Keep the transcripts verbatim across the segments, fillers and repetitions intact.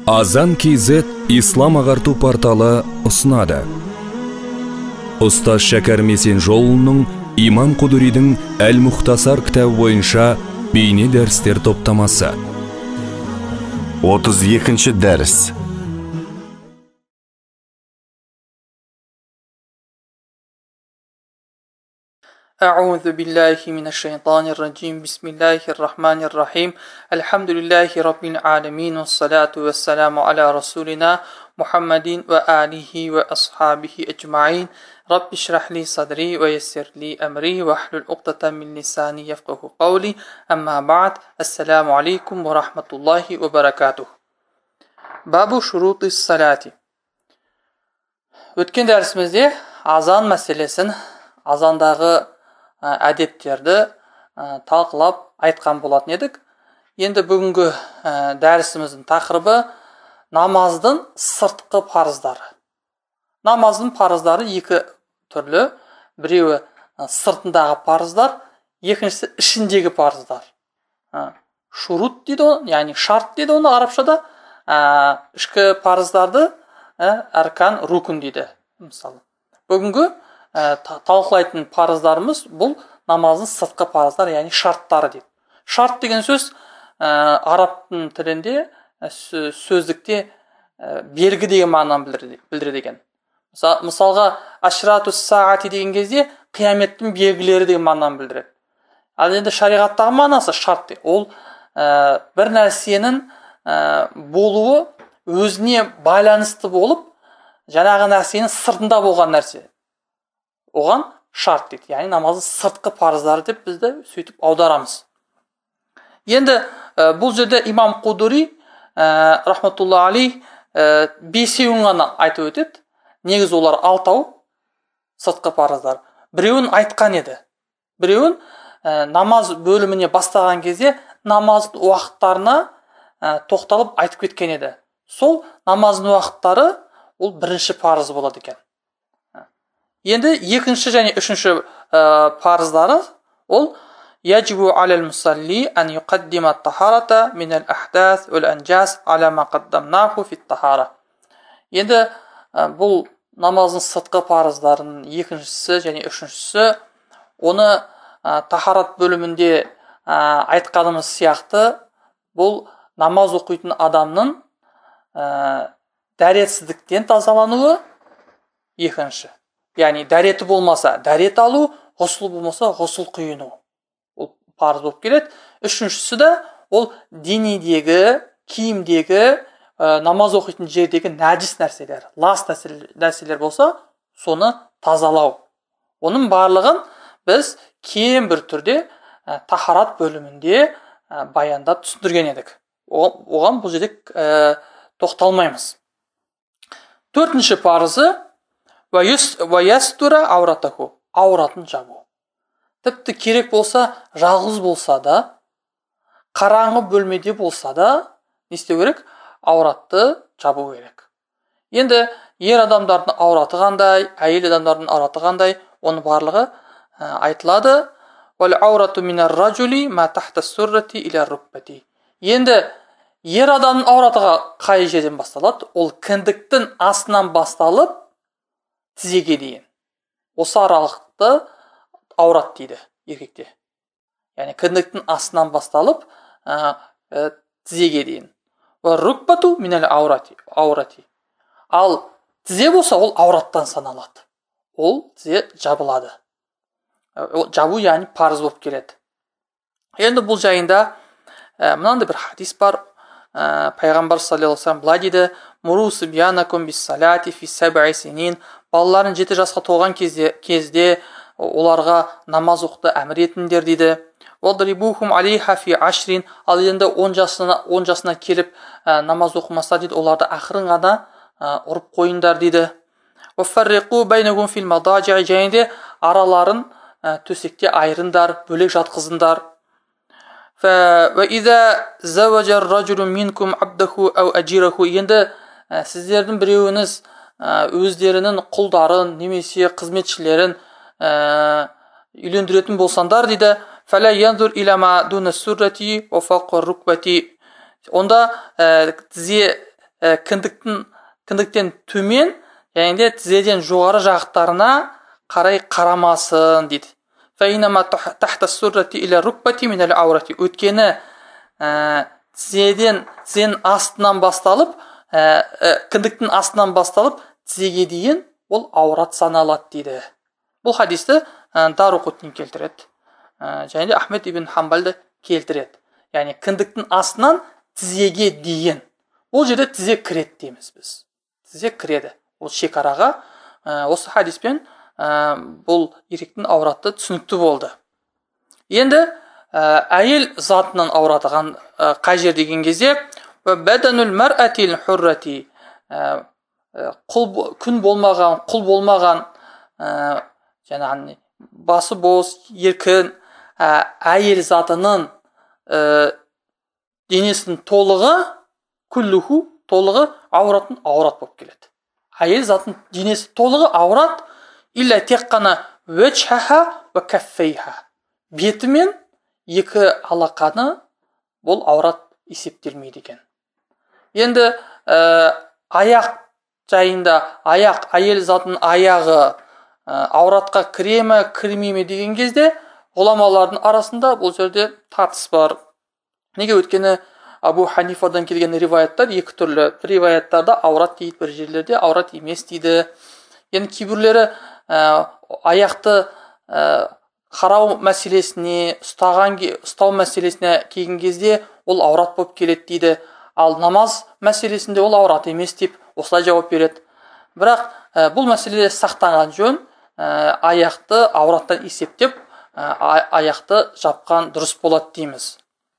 Азан кз ислам ағарту порталы ұсынады. Ұстаз Шәкәр Месенжолұлының Имам Құдыридің Әл-Мұхтасар кітабы бойынша бейне дәрістер топтамасы. отыз екінші дәріс. أعوذ بالله من الشيطان الرجيم بسم الله الرحمن الرحيم الحمد لله رب العالمين والصلاة والسلام على رسولنا محمد وآله وأصحابه أجمعين رب اشرح لي صدري ويسر لي أمري واحلل عقدة من لساني يفقهوا قولي أما بعد السلام عليكم ورحمة الله وبركاته باب شروط الصلاة. Өткен дәрісімізде азан мәселесін, азандағы әдептерді талқылап айтқан болатын едік. Енді бүгінгі дәрісіміздің тақырыбы намаздың сыртқы парыздары. Намаздың парыздары екі түрлі. Біреуі сыртындағы парыздар, екіншісі ішіндегі парыздар. Шурут дейді оны, яғни шарт дейді оны арабшада. Ішкі парыздарды әркан рукун дейді. Мысалы, бүгінгі талқылайтын парыздарымыз бұл намаздың сыртқы парыздар, яғни шарттары дейді. Шарт деген сөз араб тілінде сөздікте белгі деген мағынаны білдіреді екен. Мысалға ашрату саати деген кезде қияметтің белгілері деген мағынаны білдіреді. Ал енді шариғаттағы мағынасы шарт. Ол бір нәрсенің болуы өзіне байланысты болып, жаңағы нәрсенің сыртында болған нәрсе. Оған шарт дейді. Яғни намаздың сыртқы парыздары деп бізді сөйтіп аударамыз. Енді бұл жерде имам Құдыри рахматулла алейх бесеуін ғана айтып өтеді. Негіз олар алтау сыртқы парыздар. Біреуін айтқан еді. Біреуін намаз бөліміне бастаған кезде намаздың уақыттарына тоқталып айтып кеткен еді. Сол намаздың уақыттары ол бірінші парыз болады екен. Енді екінші және үшінші парыздары ол яджибу алал мусалли ан юқаддима тахарата минал ахдас вал анжас аля ма қаддамнаху фит тахара. Енді бұл намаздың сыртқы парыздарының екіншісі және үшіншісі, оны тахарат бөлімінде айтқанымыз сияқты, бұл намаз оқитын адамның дәретсіздіктен тазалануы екінші. Яғни дәреті болмаса дәрет алу, ғұсыл болмаса ғұсыл құйыну. Ол парыз болып келеді. Үшіншісі де ол денедегі, киімдегі, намаз оқитын жердегі нәжіс нәрселер, лас нәрселер болса, соны тазалау. Оның барлығын біз кең бір түрде тахарат бөлімінде баяндап түсіндірген едік. Оған бұл жерде тоқталмаймыз. Төртінші парызы ваястура ауратаху, ауратын жабу. Тіпті керек болса, жалғыз болса да, қараңғы бөлмеде болса да, не істеу керек? Ауратты жабу керек. Енді ер адамдардың аураты қандай, әйел адамдардың аураты қандай, оны барлығы айтылады. Вал аурату минар ражули ма тахта суррати иля рукбати. Енді ер адамның ауратыға қай жерден басталады? Ол кіндіктің астынан басталып тізеге дейін. Осы аралықты аурат дейді еркекте. Яғни кіндіктің астынан басталып тізеге дейін. Рукбату минал аурати. Аурати. Ал тізе болса, ол аураттан саналады. Ол тізе жабылады. Жабу яғни парыз болып келеді. Енді бұл жайында мынандай бір хадис бар. Пайғамбар саллаллаху алейхи ва саллям былай дейді: "Муру сибьянакум бис-салати фи саб'i синин." Балаларын жеті жасқа толған кезде, кезде оларға намаз оқуды әмір етіңдер дейді. "Вадрибухум алейха фи ашрин." Ал енді он жасына, он жасына келіп намаз оқымаса дейді, оларды ақырын ғана ұрып қойыңдар дейді. "Вафарриқу байнахум фил мадажи." Және де араларын төсекте айырыңдар, бөлек жатқызыңдар. وَإِذَا زَوَجَ الرَّجُلُ مِنْكُمْ عَبْدَهُ أَوْ أَجِيرَهُ. Енді сіздердің біреуіңіз өздерінің құлдарын немесе қызметшілерін үйлендіретін болсандар дейді, فَلَا يَنْظُرْ إِلَى مَا دُونَ السُّرَّةِ وَفَوْقَ الرُّكْبَةِ. Онда тізе ә, кіндіктің кіндіктен төмен және де тізеден жоғары жақтарына қарай қарамасын дейді. Өйткені ә, тізеден тізенің астынан басталып ә, ә, кіндіктің астынан басталып тізеге дейін ол аурат саналады дейді. Бұл хадисті ә, Даруқутни келтіреді. Ә, және де Ахмед ибн Хамбалды келтіреді. Яғни кіндіктің астынан тізеге дейін. Ол жерде тізе кіреді дейміз біз. Тізе кіреді. Ол шекараға. Ә, осы хадиспен ә, бұл еркектің аураты түсінікті болды. Енді ә, әйел затынан ауратыған ә, қай жер деген кезде бәдәнүл мәрәтил хуррати, ә, құл күн болмаған, құл болмаған, ә, жаңағы басы бос, еркін ә, әйел затының ә, денесінің толығы, күллуху толығы ауратын аурат болып келеді. Әйел затының денесі толығы аурат, илля тек қана вәчхаха ва каффейха, беті мен екі алақаны бұл аурат есептелмейді екен. Енді ә, аяқ жайында, аяқ, әйел затының аяғы ә, ауратқа кіре ме, кірмей ме деген кезде ғұламалардың арасында бұл жерде тартыс бар. Неге? Өйткені Абу Ханифадан келген риваяттар екі түрлі. Бір риваяттарда аурат дейді, бір жерлерде аурат емес дейді. Енді кейбірлері ә, аяқты ә, қарау мәселесіне, ұстаған, ұстау мәселесіне келген кезде ол аурат болып келеді дейді. Ал намаз мәселесінде ол аурат емес деп осылай жауап береді. Бірақ ә, бұл мәселеде сақтанған жөн, ә, аяқты аураттан есептеп, ә, аяқты жапқан дұрыс болады дейміз.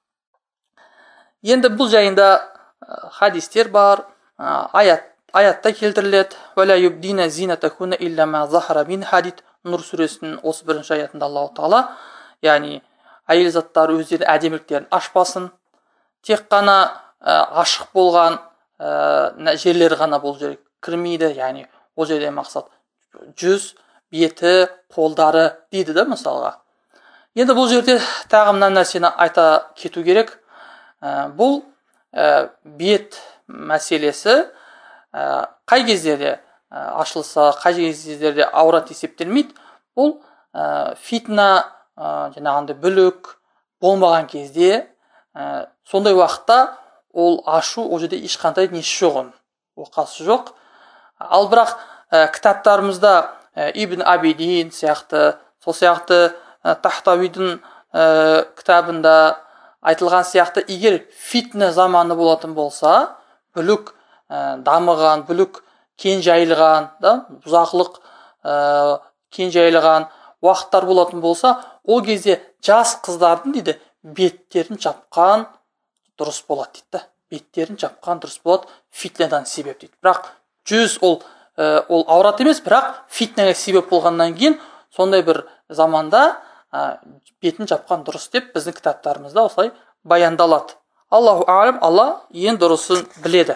Енді бұл жайында ә, хадистер бар, ә, аят, аятта келтіріледі. «Вәлә юбдина зинатахуна илля ма захара мин хадид» Нұр сүресінің отыз бірінші аятында Аллаху Тағала, яғни әйел заттары өздерінің әдеміліктерін ашпасын, тек қана ә, ашық болған ә, жерлер ғана бұл жерге кірмейді, яғни ол жерде мақсат жүз, беті, қолдары дейді да мысалға. Енді бұл жерде тағы мына нәрсені айта кету керек. Ә, бұл ә, бет мәселесі ә, қай кездерде ә, ашылса, қай кездерде аурат есептелмейді. Бұл ә, фитна, ә, жаңағындай бүлік болмаған кезде, ә, сондай уақытта ол ашу, ол жерде ешқандай несі жоғын, оқасы жоқ. Ал бірақ ә, кітаптарымызда ә, Ибн Абидин сияқты, сол сияқты ә, Тахтауидің ә, кітабында айтылған сияқты, егер фитна заманы болатын болса, бүлік ә, дамыған, бүлік кен жайылған, да, бұзақылық ә, кен жайылған уақыттар болатын болса, ол кезде жас қыздардың дейді, беттерін жапқан дұрыс болады дейді. Беттерін жапқан дұрыс болады, фитнадан себеп дейді. Бірақ жүз ол ә, ол аурат емес, бірақ фитнаға себеп болғаннан кейін сондай бір заманда ә, бетін жапқан дұрыс деп біздің кітаптарымызда осылай баяндалады. Аллаху алим, Алла ең дұрысын біледі.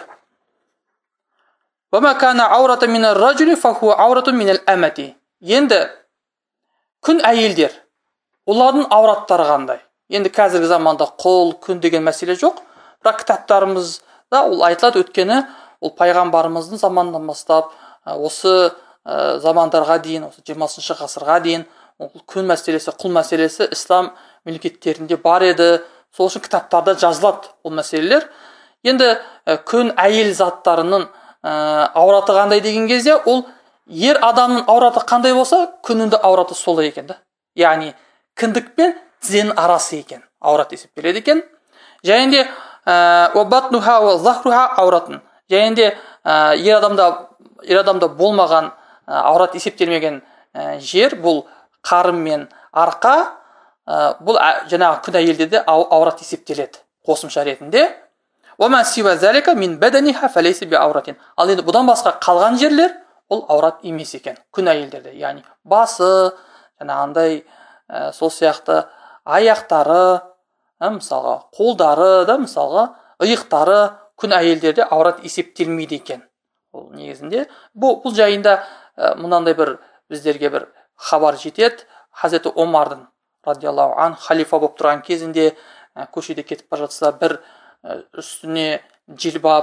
Енді күн әйелдер, олардың аураттары қандай? Енді қазіргі заманда қол, күн деген мәселе жоқ, бірақ кітаптарымызда ол айтылады. Өткені ол пайғамбарымыздың заманынан бастап осы ә, замандарға дейін, осы жиырмасыншы ғасырға дейін ол күн мәселесі, құл мәселесі ислам мемлекеттерінде бар еді. Сол үшін кітаптарда жазылады ол мәселелер. Енді ә, күн әйел заттарының ә, аураты қандай деген кезде, ол ер адамның аураты қандай болса, күнінде аураты солай екен да. Яғни кіндік пен тізенің арасы екен, аурат есептеледі екен. Және де уабатнуха ва захруха ауратын. Және де ә, ер адамда ер адамда болмаған ә, аурат есептелмеген ә, жер, бұл қарым мен арқа, ә, бұл ә, жаңағы күн әйелдерде аурат есептеледі қосымша ретінде. Уама сива залика мин баданиха фалейса би ауратин. Ал енді бұдан басқа қалған жерлер ол аурат емес екен күн әйелдерде. Яғни басы, жаңағындай ә, сол сияқты аяқтары, ә, мысалға қолдары да, мысалға иықтары күн әйелдерде аурат есептелмейді екен. Ол негізінде бұл, бұл жайында ә, мұнандай бір біздерге бір хабар жетеді. Хазреті Омардың радиаллаху ан халифа болып тұрған кезінде ә, көшеде кетіп бара жатса, бір ә, үстіне жилбаб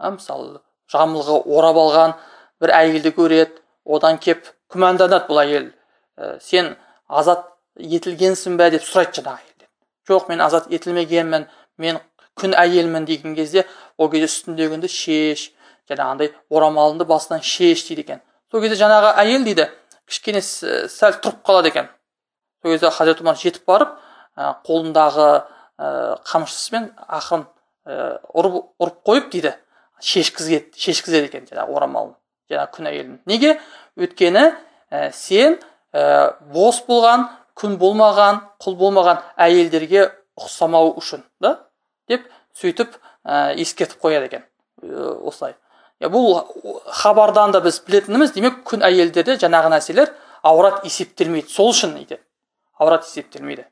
мысалы жамылғы орап алған бір әйелді көреді, одан кеп күмәнданады бұл әйел. Сен азат етілгенсің бе деп сұрайды жаңағы әйелден. Жоқ, мен азат етілмегенмін, мен күн әйелмін деген кезде, ол кезде үстіндегінді шеш, жаңағындай орамалыңды басынан шеш дейді екен. Сол кезде жаңағы әйел дейді, кішкене сәл тұрып қалады екен. Сол кезде Хазірет Умар жетіп барып, қолындағы қамшысымен ақырын ұрып, ұрып қойып дейді, шешкізеді, шешкізеді екен жаңағы орамалын, жаңағы күн әйелін. Неге? Өйткені сен бос болған, күн болмаған, құл болмаған әйелдерге ұқсамау үшін, да? Деп сөйтіп ескертіп қояды екен. Осылай. Бұл хабардан да біз білетініміз, демек күн әйелдерде жаңағы нәрселер аурат есептелмейді. Сол үшін дейді. Аурат есептелмейді.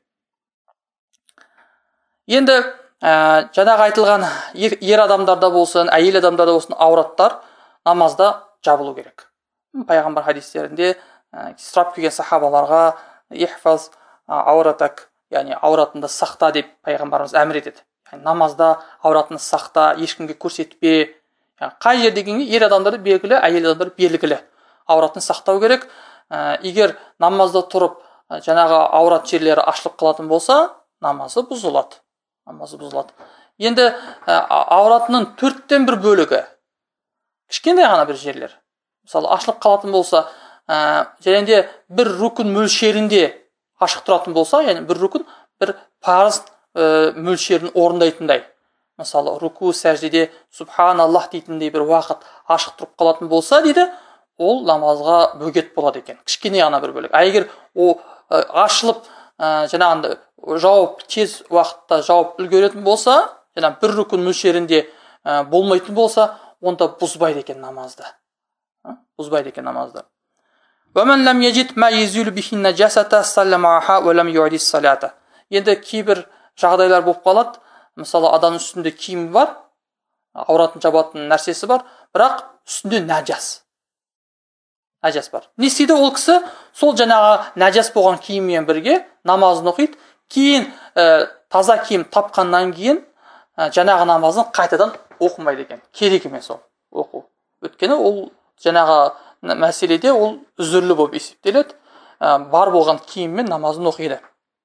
Енді жаңағы айтылған ер адамдарда болсын, әйел адамдарда болсын, аураттар намазда жабылу керек. Пайғамбар хадистерінде сұрап келген сахабаларға ихфаз ауратак, яғни ауратынды сақта деп пайғамбарымыз әмір етеді. Яғни намазда ауратынды сақта, ешкімге көрсетпе. Яғни қай жер дегенге ер адамдарды белгілі, әйел адамдарды белгілі. Ауратын сақтау керек. Егер намазда тұрып жаңағы аурат жерлері ашылып қалатын болса, намазы бұзылады. Намазы бұзылады. Енді ауратының төрттен бір бөлігі кішкентай ғана бір жерлер. Мысалы, ашылып қалатын болса, және де бір рүкін мөлшерінде ашық тұратын болса, яғни бір рүкін бір парыз мөлшерін орындайтындай. Мысалы, рүку сәждеде субханаллах дейтіндей бір уақыт ашық тұрып қалатын болса, дейді, ол намазға бөгет болады екен. Кішкене ғана бір бөлік. А егер о ашылып, жаңағындай жауап тез уақытта жауап үлгеретін болса, жаңа бір рүкін мөлшерінде болмайтын болса, онда бұзбайды екен намазды. Бұзбайды екен намазды. وَمَنْ لَمْ يَجِدْ مَا يَزُولُ بِهِ النَّجَاسَةَ صَلَّى مَعَهَا وَلَمْ يُعِدِ الصَّلَاةَ. Енді кейбір жағдайлар болып қалады. Мысалы, адам үстінде киім бар, ауратын жабатын нәрсесі бар, бірақ үстінде нәжас. Нәжас бар. Не істейді ол кісі? Сол жаңағы нәжас болған киіммен бірге намазын оқиды. Кейін таза киім тапқаннан кейін жаңағы намазын қайтадан оқымайды екен. Керек емес ол оқу. Өйткені ол жаңағы мәселеде ол үзірлі болып есептеледі. Бар болған киіммен намазын оқиды.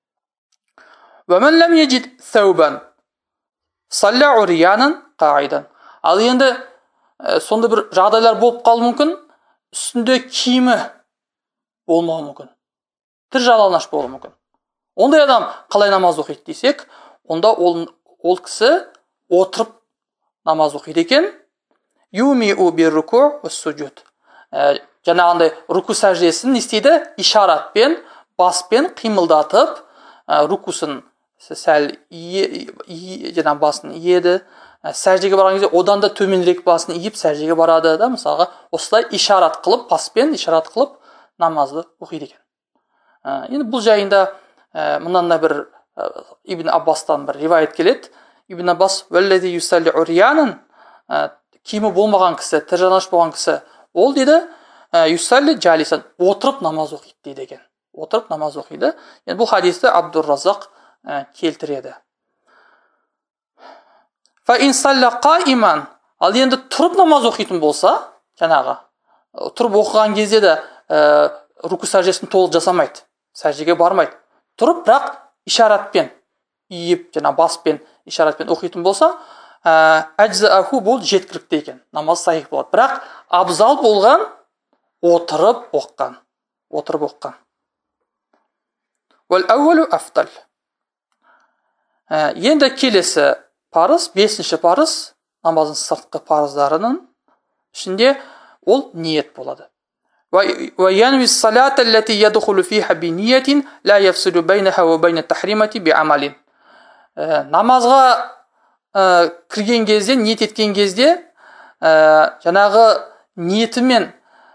وَمَنْ لَمْ يَجِدْ ثَوْبًا صَلَّى عُرْيَانًا قَاعِدًا. Ал енді сонда бір жағдайлар болып қалуы мүмкін, үстінде киімі болмауы мүмкін. Тір жалаңаш болуы мүмкін. Ондай адам қалай намаз оқиды десек, онда ол, ол кісі отырып намаз оқиды екен. Юмиу бир-руку ва-суджуд. Жаңағындай руку сәждесін не істейді? Ишаратпен, баспен қимылдатып, рукусын сәл жаңағы басын иеді. Сәждеге барған кезде одан да төменірек басын иіп сәждеге барады да, мысалға, осылай ишарат қылып, баспен ишарат қылып намазды оқиды екен. Енді бұл жайында мынандай бір Ибн Аббастан бір ривайет келеді. Ибн Аббас «Вәлләзи юсалли урьянан», киімі болмаған кісі, тір жалаңаш болған кісі, ол дейді, юсалли джалисан, отырып намаз оқиды дейді екен. Отырып намаз оқиды. Енді бұл хадисті Абдур-Разақ келтіреді. Фа ин салла қаиман, ал енді тұрып намаз оқитын болса, жаңағы тұрып оқыған кезде де руку сәждесін толық жасамайды, сәждеге бармайды. Тұрып, бірақ ишаратпен, иіп, жаңа баспен, ишаратпен оқитын болса, әджзааху бұл жеткілікті екен. Намаз сахих болады. Бірақ абзал болған отырып оққан. Отырып оққан. Вәл әуәлу афтал. Енді келесі парыз, бесінші парыз, намазың сыртқы парыздарының ішінде ол ниет болады. وَيَنْوِي الصَّلَاةَ الَّتِي يَدْخُلُ فِيهَا بِنِيَّةٍ لَا يَفْسُدُ بَيْنَهَا وَبَيْنَ التَّحْرِيمَةِ بِعَمَلٍ. Намазға кірген кезде, ниет еткен кезде, жаңағы ниетімен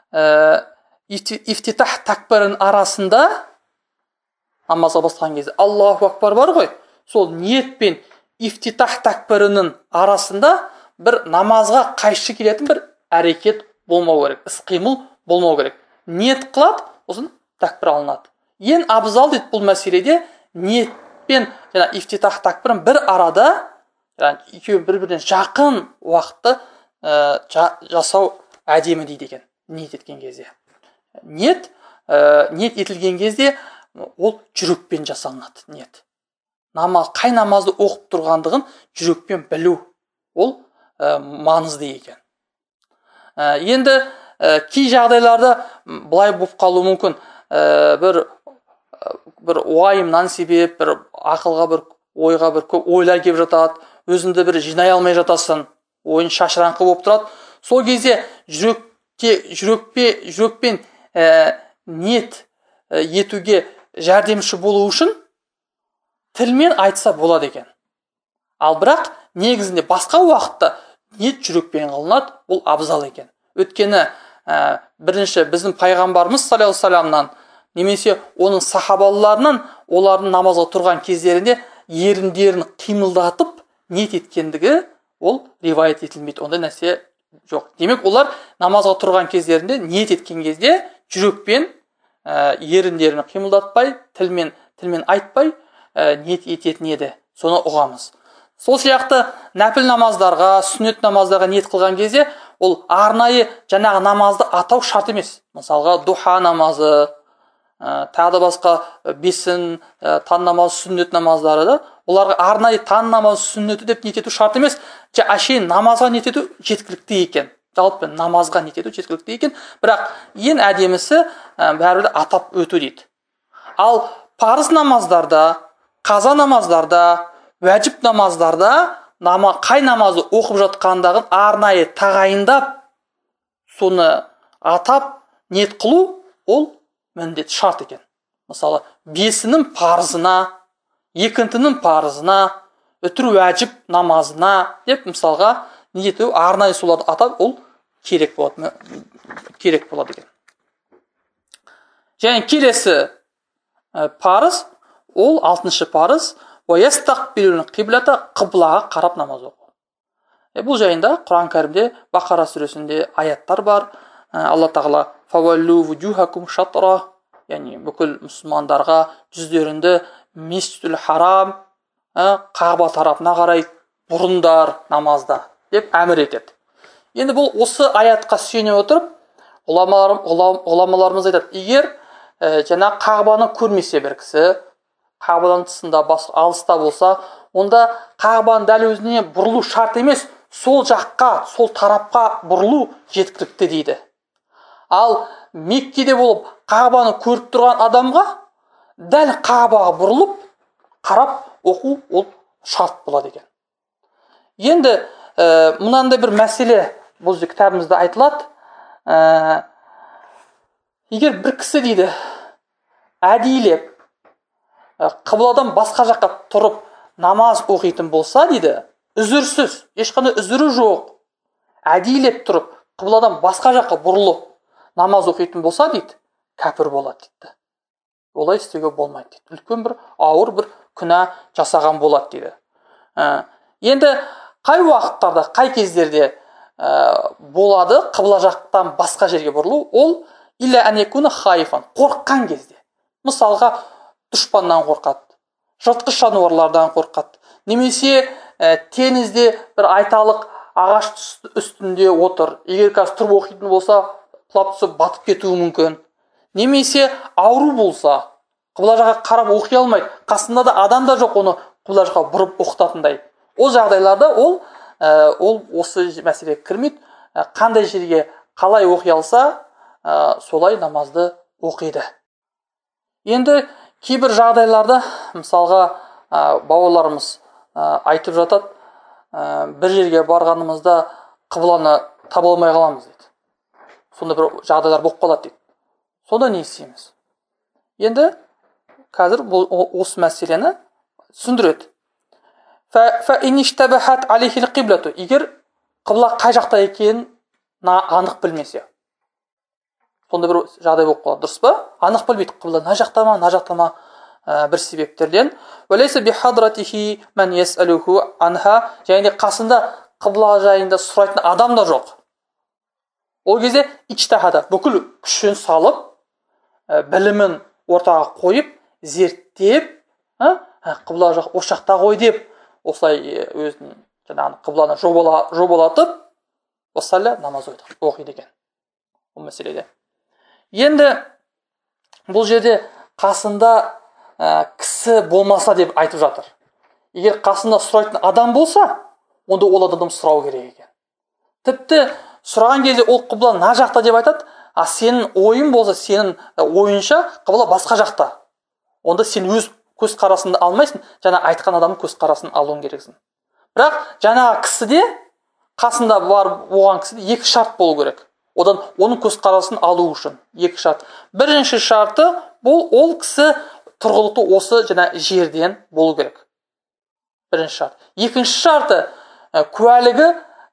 ифтитах такбирінің арасында, намазға бастаған кезде Аллаху акбар бар ғой, сол ниет пен ифтитах такбирінің арасында бір намазға қайшы келетін бір әрекет болмау керек, іс-қимыл болмау керек. Ниет қылады, осын такбир алынады. Ең абзал дейді бұл мәселеде ниет пен ифтитах такбирін бір арада, екеуі бір-бірінен жақын уақытта ә, жасау әдемі дейді екен, ниет еткен кезде. Ниет, ә, ниет етілген кезде ол жүрекпен жасалынады, ниет. Намаз, қай намазды оқып тұрғандығын жүрекпен білу, ол ә, маңызды екен. Ә, енді ә, кей жағдайларда былай болып қалуы мүмкін, ә, бір бір уайымнан себеп, бір ақылға, бір ойға бір көп ойлар келіп жатады, өзіңді бір жинай алмай жатасың, ойын шашыраңқы болып тұрады. Сол кезде жүректе, жүрекпе, жүрекпен ә, ниет ә, етуге жәрдемші болу үшін тілмен айтса болады екен. Ал бірақ негізінде басқа уақытта ниет жүрекпен қылынады, бұл абзал екен. Өйткені ә, бірінші біздің пайғамбарымыз саллаллаху алейхи вассаламнан немесе оның сахабаларынан олардың намазға тұрған кездерінде еріндерін қимылдатып ниет еткендігі ол ривайет етілмейді. Ондай нәрсе жоқ. Демек, олар намазға тұрған кездерінде ниет еткен кезде жүрекпен ә, еріндерін қимылдатпай, тілмен тілмен айтпай ә, ниет ететін еді. Соны ұғамыз. Сол сияқты нәпіл намаздарға, сүннет намаздарға ниет қылған кезде ол арнайы жаңағы намазды атау шарт емес. Мысалға духа намазы, ә, тағы да басқа бесін, ә, таң намазы, сүннет намаздары да, оларға арнайы таң намазы, сүннеті деп ниет ету шарт емес. Әшейін намазға ниет ету жеткілікті екен. Жалпы намазға ниет ету жеткілікті екен. Бірақ ең әдемісі ә, бәрібір атап өту дейді. Ал парыз намаздарда, қаза намаздарда, уәжіп намаздарда нама, қай намазды оқып жатқандығын арнайы тағайындап, соны атап ниет қылу, ол міндет шарт екен. Мысалы, бесінің парызына, екінтінің парызына, үтір уәжіп намазына деп мысалға ниет ету, арнайы соларды атап, ол керек болады, керек болады екен. Және келесі парыз, ол алтыншы парыз, қиблаға қарап намаз оқу. Е, бұл жайында Құран кәрімде Бақара сүресінде аяттар бар. Алла тағала фаваллу вуджухакум шатра, яғни бүкіл мұсылмандарға жүздерінде месжидул харам, Қағба тарапына қарай бұрындар намазда деп әмір етеді. Енді бұл осы аятқа сүйене отырып, ғұламалар, ғұламаларымыз айтады, егер ә, жаңа Қағбаны көрмесе бір кісі, Қағбадан тысында алыста болса, онда Қағбаның дәл өзіне бұрылу шарт емес, сол жаққа, сол тарапқа бұрылу жеткілікті дейді. Ал Меккеде болып Қағбаны көріп тұрған адамға дәл Қағбаға бұрылып қарап оқу ол шарт болады екен. Енді ә, мұнандай бір мәселе бұл кітабымызда айтылады. Ә, егер бір кісі дейді әдейілеп қыбладан басқа жаққа тұрып намаз оқитын болса дейді, үзірсіз, ешқандай үзірі жоқ, әдейілеп тұрып қыбладан басқа жаққа бұрылып намаз оқитын болса дейді, кәпір болады дейді. Олай істеуге болмайды дейді. Үлкен бір ауыр бір күнә жасаған болады дейді. Ә, енді қай уақыттарда, қай кездерде ә, болады қыбла жақтан басқа жерге бұрылу? Ол илля анекуна хайфан, қорыққан кезде. Мысалға дұшпаннан қорқады, жыртқыш жануарлардан қорқады, немесе ә, теңізде бір айталық ағаш үстінде отыр, егер қазір тұрып оқитын болса, құлап түсіп батып кетуі мүмкін. Немесе ауру болса, қыбла жаққа қарап оқи алмайды, қасында да адам да жоқ, оны қыбла жаққа бұрып оқытатындай. Ол жағдайларда ол ә, ол осы мәселеге кірмейді. Ә, қандай жерге қалай оқи алса, ә, солай намазды оқиды. Енді кейбір жағдайларда, мысалға ә, бауырларымыз ә, айтып жатады, ә, бір жерге барғанымызда қыбланы таба алмай қаламыз дейді. Сонда бір жағдайлар болып қалады дейді. Сонда не істейміз? Енді қазір бұл осы мәселені түсіндіреді. Егер қыбла қай жақта екенін анық білмесе, сонда бір жағдай болып қалады, дұрыс па? Анық білмейді, қыбла мына жақта ма, мына жақта ма, бір себептерден. Және де қасында қыбла жайында сұрайтын адам да жоқ. Ол кезде ичтихада, бүкіл күшін салып, білімін ортаға қойып, зерттеп, қыбла жақ ошақта қой деп, осылай өзінің жаңағы қыбланы жобалатып, уассаля намаз оқиды екен бұл мәселеде. Енді бұл жерде қасында ә, кісі болмаса деп айтып жатыр. Егер қасында сұрайтын адам болса, онда ол адамдан сұрау керек екен. Тіпті сұраған кезде ол қыбла мына жақта деп айтады, а сенің ойың болса, сенің ойынша қыбла басқа жақта. Онда сен өз көз қарасында алмайсың, жаңа айтқан адамның көз қарасын алуың керексің. Бірақ жаңағы кісіде, қасында бар болған кісіде екі шарт болу керек. Одан оның көз қарасын алу үшін екі шарт. Бірінші шарты бұл ол кісі тұрғылықты осы жаңа жерден болу керек. Бірінші шарт. Екінші шарты куәлігі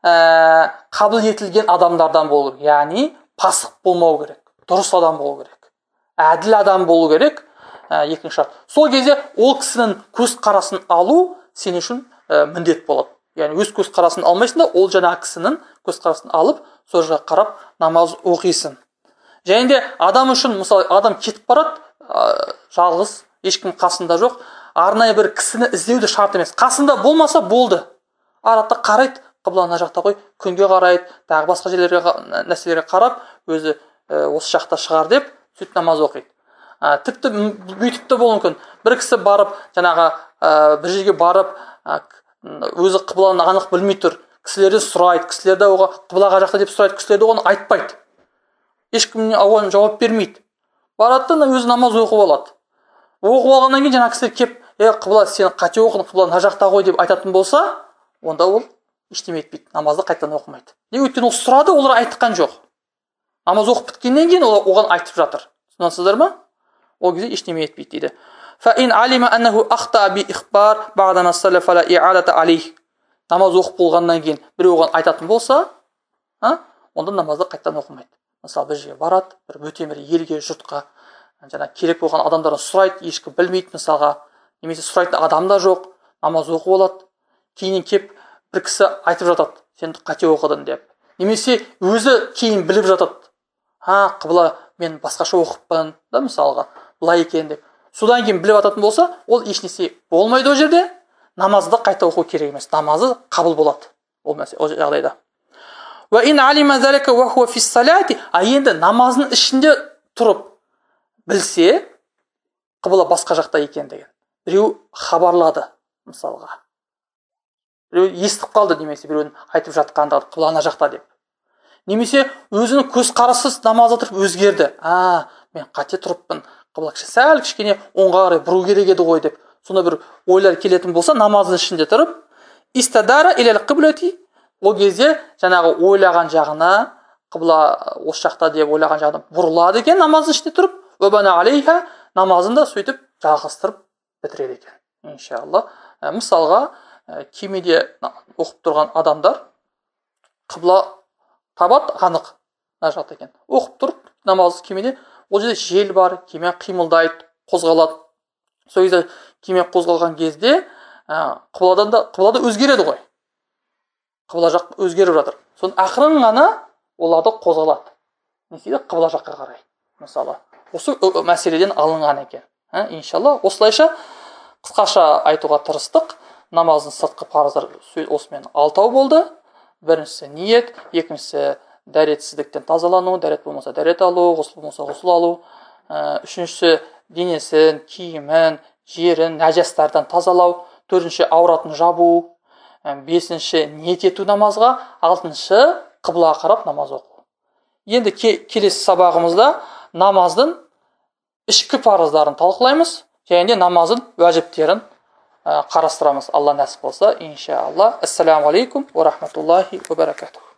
ә, қабыл етілген адамдардан болу керек. Яғни пасық болмау керек. Дұрыс адам болу керек. Әділ адам болу керек. Ә, екінші шарт. Сол кезде ол кісінің көз қарасын алу сен үшін ә, міндет болады. Яғни өз көз қарасын алмайсың да, ол жаңағы кісінің көз қарасын алып, сол жаққа қарап намаз оқисың. Және де адам үшін, мысалы, адам кетіп барады, ә, жалғыз, ешкім қасында жоқ, арнайы бір кісіні іздеуді шарт емес. Қасында болмаса болды. Аратта қарайды, қыбла мына жақта қой, күнге қарайды, тағы басқа жерлерге нәрселерге қарап, өзі ә, осы жақта шығар деп, сөйтіп намаз оқиды. Ә, тіпті бүйтіп те болуы мүмкін. Бір кісі барып, жаңағы ә, бір жерге барып, ә, өзі қыбланы анық білмей тұр. Кісілерден сұрайды, кісілерді оған қыбла жақта деп сұрайды, кісілерді оны айтпайды. Ешкім оған жауап бермейді. Барады да өзі намаз оқып алады. Оқып алғаннан кейін жаңа кісілер кеп, "Е, қыбла, сен қате оқыдың, қыбла мына жақта ғой" деп айтатын болса, онда ол ештеме етпейді, намазды қайтадан оқымайды. Не өйткені ол сұрады, олар айтқан жоқ. Намаз оқып біткеннен кейін олар оған айтып жатыр. Түсінесіздер ме? Ол кезде ештеме етпейді дейді. فَإِنْ عَلِمَ أَنَّهُ أَخْطَأَ بِإِخْبَارٍ بَعْدَمَا صَلَّى فَلَا إِعَادَةَ عَلَيْهِ. Намаз оқып болғаннан кейін біреу оған айтатын болса, а, онда намазды қайтадан оқымайды. Мысалы, бір жерге барады, бір бөтен бір елге, жұртқа, жаңа керек болған адамдардан сұрайды, ешкім білмейді мысалға, немесе сұрайтын адам да жоқ, намаз оқып алады. Кейіннен кеп бір кісі айтып жатады, "Сен қате оқыдың" деп. Немесе өзі кейін біліп жатады. "Ha, қыбла, мен басқаша оқыппын" да мысалға, былай екен деп. Содан кейін біліп ататын болса, ол ешнәрсе болмайды ол жерде. Намазды қайта оқу керек емес. Намазы қабыл болады. Ол мәселе, ол жағдайда. Ва ин алима залика ва хуа фис салати, а енді намаздың ішінде тұрып білсе, қыбла басқа жақта екендігін. Біреу хабарлады мысалға. Біреу естіп қалды, немесе біреудің айтып жатқанды, қыбла ана жақта деп. Немесе өзінің көз қарасыз намазда тұрып өзгерді. "А, мен қате тұрыппын. Қыбла сәл кішкене оңға қарай бұру керек еді ғой" деп. Сонда бір ойлар келетін болса, намаздың ішінде тұрып, "Истадара илал қиблати", ол кезде жаңағы ойлаған жағына, қыбла осы жақта деп ойлаған жағына бұрылады екен намаздың ішінде тұрып, "Ва бана алейха", намазында сөйтіп жалғастырып бітіреді екен. Иншалла. Ә, мысалға, ә, кемеде оқып тұрған адамдар қыбла табат анық мына жақта екен. Оқып тұрып намаз кемеде, ол жерде жел бар, кеме қимылдайды, қозғалады. Сол кезде кеме қозғалған кезде ә, қыбладан да қыблада өзгереді ғой. Қыбла жақ өзгеріп жатыр. Соны ақырын ғана оларды қозғалады. Не дейді? Қыбла жаққа қарай. Мысалы, осы мәселеден алынған екен. Ә, иншалла, осылайша қысқаша айтуға тырыстық. Намаздың сыртқы парыздары осымен алтау болды. Біріншісі ниет, екіншісі дәретсіздіктен тазалану, дәрет болмаса дәрет алу, ғұсыл болмаса ғұсыл алу. Ә, үшіншісі денесін, киімін, жерін, нәжастардан тазалау. Төртінші ауратын жабу. Ә, бесінші ниет ету намазға. Алтыншы қыбла қарап намаз оқу. Енді ке, келесі сабағымызда намаздың ішкі парыздарын талқылаймыз, және де намаздың уәжіптерін қарастырамыз. Алла нәсіп болса, иншалла. Ассаламу алейкум ва рахматуллахи ва баракатух.